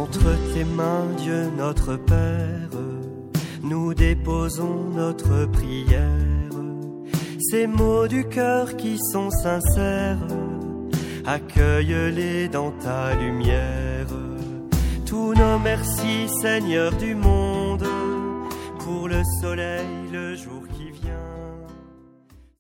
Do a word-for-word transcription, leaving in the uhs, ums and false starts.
Entre tes mains, Dieu notre Père, nous déposons notre prière. Ces mots du cœur qui sont sincères, accueille-les dans ta lumière. Tous nos merci, Seigneur du monde, pour le soleil, le jour qui vient.